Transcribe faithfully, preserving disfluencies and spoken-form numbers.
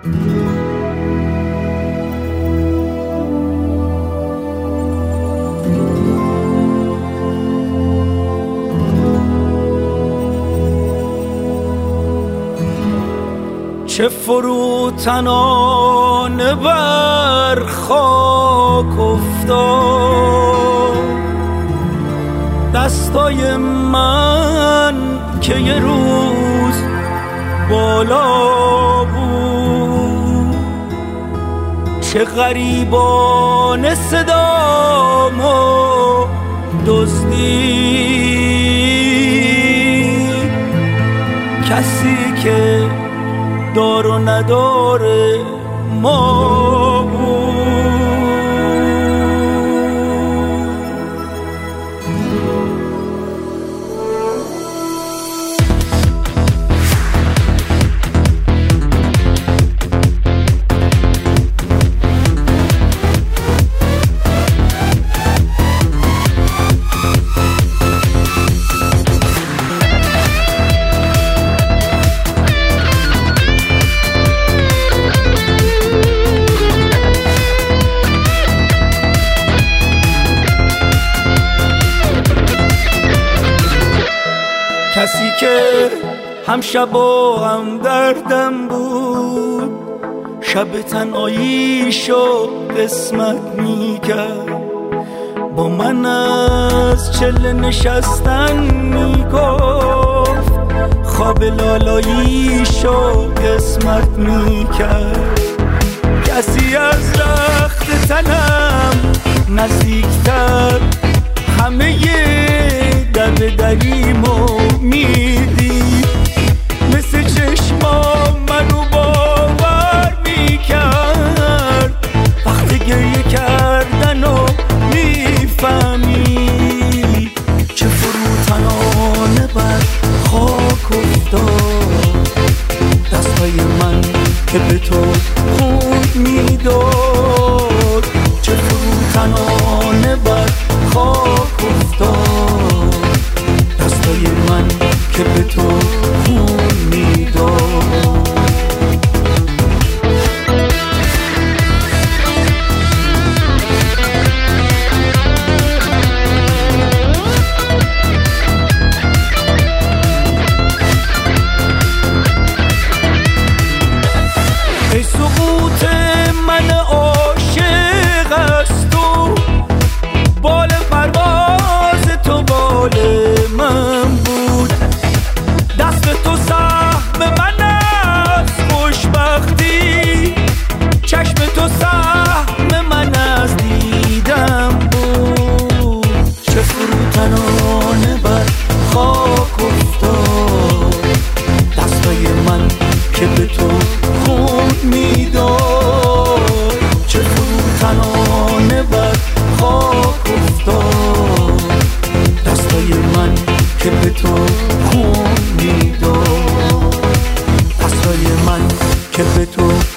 چه فروتنانه بر خاک افتاد دستای من که یه روز بالا بود. چه غریبانه صدامو دزدید کسی که دار و نداره ما بود. کسی که هم شب و هم دردم بود شب تنهاییشو قسمت میکرد با من از چله نشستن میگفت خواب لالاییشو قسمت میکرد. کسی از رخت تنم نزدیکتر همه در دریمو میدید مثل چشمام منو باور میکرد وقتی گریه کردن و میفهمید چه فروتنانه بر خاک افتاد دستای من که به تو خون میداد. چه فروتنانه بر خاک افتاد دستای من که به تو خون میداد. ای سقوط من عاشق از تو بال پرواز تو بال من بود دست تو سهم من از خوشبختی چشم تو سهم من از دیدم بود. چه فروتنانه بر خاک افتاد دستای من که به تو خون میداد. چه فروتنانه بر خاک افتاد دستای من که به تو خون میداد. دستای من که به تو